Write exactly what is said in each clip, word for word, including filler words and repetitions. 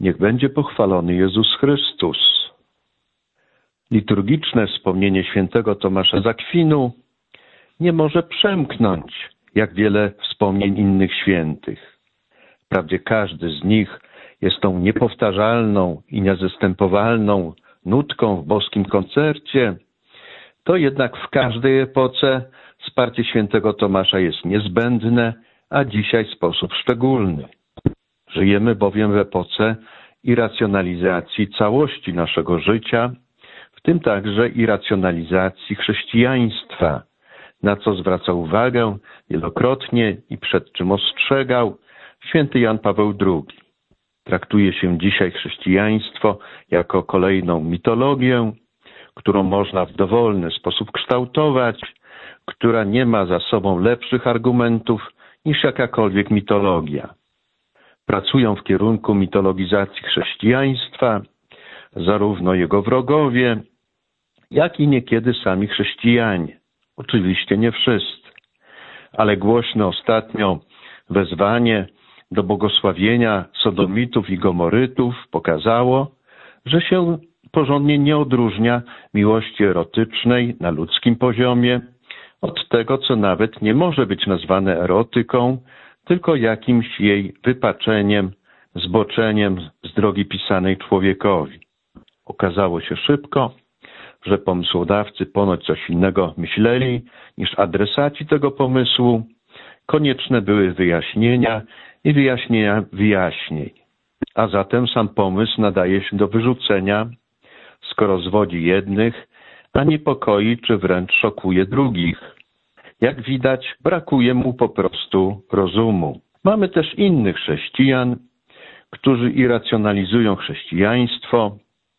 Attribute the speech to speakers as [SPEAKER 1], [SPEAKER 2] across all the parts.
[SPEAKER 1] Niech będzie pochwalony Jezus Chrystus. Liturgiczne wspomnienie świętego Tomasza z Akwinu nie może przemknąć, jak wiele wspomnień innych świętych. Wprawdzie każdy z nich jest tą niepowtarzalną i niezastępowalną nutką w boskim koncercie, to jednak w każdej epoce wsparcie świętego Tomasza jest niezbędne, a dzisiaj w sposób szczególny. Żyjemy bowiem w epoce irracjonalizacji całości naszego życia, w tym także irracjonalizacji chrześcijaństwa, na co zwraca uwagę wielokrotnie i przed czym ostrzegał święty Jan Paweł drugi. Traktuje się dzisiaj chrześcijaństwo jako kolejną mitologię, którą można w dowolny sposób kształtować, która nie ma za sobą lepszych argumentów niż jakakolwiek mitologia. Pracują w kierunku mitologizacji chrześcijaństwa zarówno jego wrogowie, jak i niekiedy sami chrześcijanie. Oczywiście nie wszyscy, ale głośne ostatnio wezwanie do błogosławienia sodomitów i gomorytów pokazało, że się porządnie nie odróżnia miłości erotycznej na ludzkim poziomie od tego, co nawet nie może być nazwane erotyką, tylko jakimś jej wypaczeniem, zboczeniem z drogi pisanej człowiekowi. Okazało się szybko, że pomysłodawcy ponoć coś innego myśleli niż adresaci tego pomysłu. Konieczne były wyjaśnienia i wyjaśnienia wyjaśnień. A zatem sam pomysł nadaje się do wyrzucenia, skoro zwodzi jednych, a niepokoi czy wręcz szokuje drugich. Jak widać, brakuje mu po prostu rozumu. Mamy też innych chrześcijan, którzy irracjonalizują chrześcijaństwo,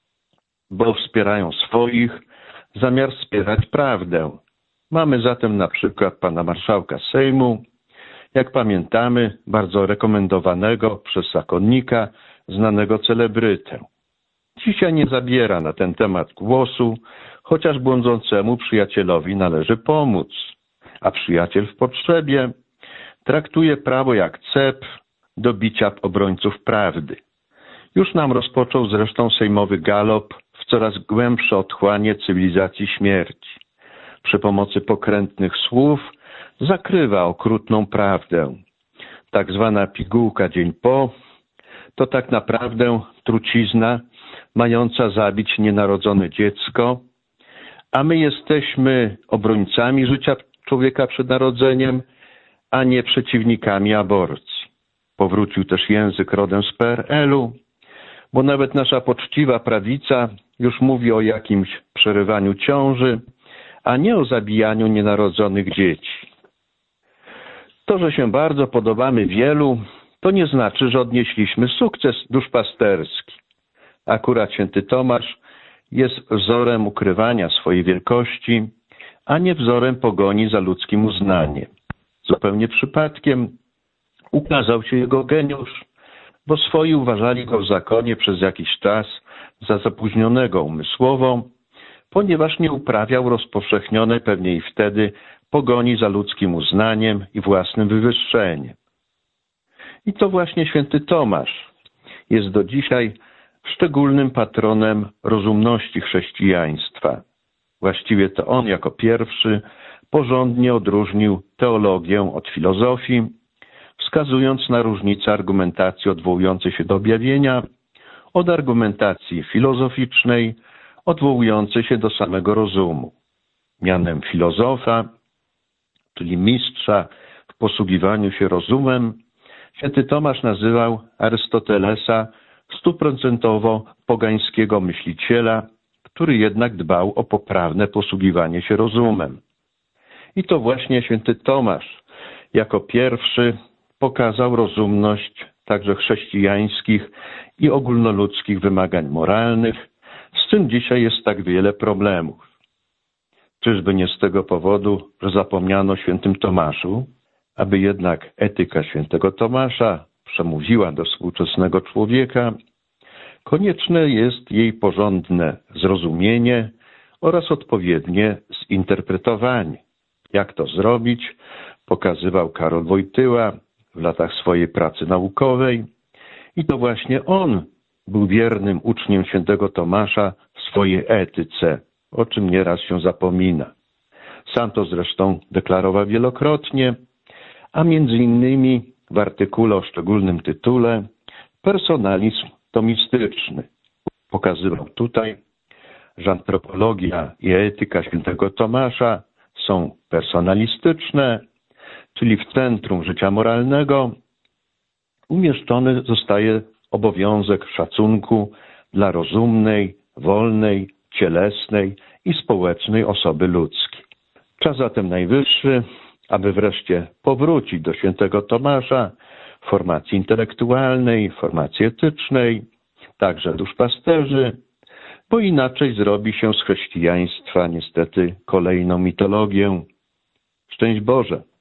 [SPEAKER 1] bo wspierają swoich, zamiast wspierać prawdę. Mamy zatem na przykład pana marszałka Sejmu, jak pamiętamy, bardzo rekomendowanego przez zakonnika, znanego celebrytę. Dzisiaj nie zabiera na ten temat głosu, chociaż błądzącemu przyjacielowi należy pomóc, a przyjaciel w potrzebie traktuje prawo jak cep do bicia obrońców prawdy. Już nam rozpoczął zresztą sejmowy galop w coraz głębsze otchłanie cywilizacji śmierci. Przy pomocy pokrętnych słów zakrywa okrutną prawdę. Tak zwana pigułka dzień po to tak naprawdę trucizna mająca zabić nienarodzone dziecko, a my jesteśmy obrońcami życia człowieka przed narodzeniem, a nie przeciwnikami aborcji. Powrócił też język rodem z P R L-u, bo nawet nasza poczciwa prawica już mówi o jakimś przerywaniu ciąży, a nie o zabijaniu nienarodzonych dzieci. To, że się bardzo podobamy wielu, to nie znaczy, że odnieśliśmy sukces duszpasterski. Akurat święty Tomasz jest wzorem ukrywania swojej wielkości, a nie wzorem pogoni za ludzkim uznaniem. Zupełnie przypadkiem ukazał się jego geniusz, bo swoi uważali go w zakonie przez jakiś czas za zapóźnionego umysłowo, ponieważ nie uprawiał rozpowszechnionej pewnie i wtedy pogoni za ludzkim uznaniem i własnym wywyższeniem. I to właśnie święty Tomasz jest do dzisiaj szczególnym patronem rozumności chrześcijaństwa. Właściwie to on jako pierwszy porządnie odróżnił teologię od filozofii, wskazując na różnicę argumentacji odwołującej się do objawienia od argumentacji filozoficznej odwołującej się do samego rozumu. Mianem filozofa, czyli mistrza w posługiwaniu się rozumem, święty Tomasz nazywał Arystotelesa stuprocentowo pogańskiego myśliciela, który jednak dbał o poprawne posługiwanie się rozumem. I to właśnie święty Tomasz jako pierwszy pokazał rozumność także chrześcijańskich i ogólnoludzkich wymagań moralnych, z czym dzisiaj jest tak wiele problemów. Czyżby nie z tego powodu, że zapomniano świętym Tomaszu, aby jednak etyka świętego Tomasza przemówiła do współczesnego człowieka, konieczne jest jej porządne zrozumienie oraz odpowiednie zinterpretowanie. Jak to zrobić, pokazywał Karol Wojtyła w latach swojej pracy naukowej i to właśnie on był wiernym uczniem świętego Tomasza w swojej etyce, o czym nieraz się zapomina. Sam to zresztą deklarował wielokrotnie, a między innymi w artykule o szczególnym tytule Personalizm tomistyczny. Pokazywał tutaj, że antropologia i etyka świętego Tomasza są personalistyczne, czyli w centrum życia moralnego umieszczony zostaje obowiązek szacunku dla rozumnej, wolnej, cielesnej i społecznej osoby ludzkiej. Czas zatem najwyższy, aby wreszcie powrócić do świętego Tomasza w formacji intelektualnej, formacji etycznej, także duszpasterzy, bo inaczej zrobi się z chrześcijaństwa niestety kolejną mitologię. Szczęść Boże!